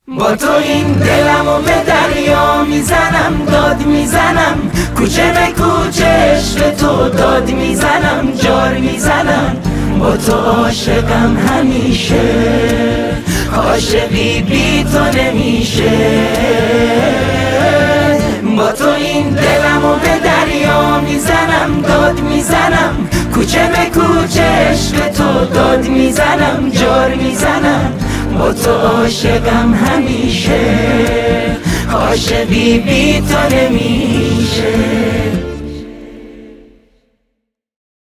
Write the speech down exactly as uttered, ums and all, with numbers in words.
با تو این دلمو به دریا میزنم، داد میزنم، کوچه به کوچه عشق تو داد میزنم، جار میزنم، با تو عاشقم همیشه، عاشقی بی تو نمیشه. با تو این دلمو به دریا میزنم، داد میزنم، کوچه به کوچه عشق تو داد میزنم، جار میزنم، با تو عاشقم همیشه، عاشقی بی تو نمیشه.